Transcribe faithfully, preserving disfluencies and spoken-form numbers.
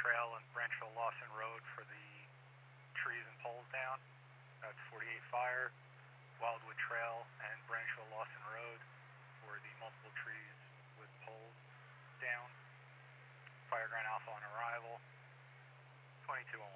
Trail and Branchville Lawson Road for the trees and poles down. That's forty-eight Fire, Wildwood Trail and Branchville Lawson Road for the multiple trees with poles down. Fire Ground Alpha on arrival. twenty-two oh one.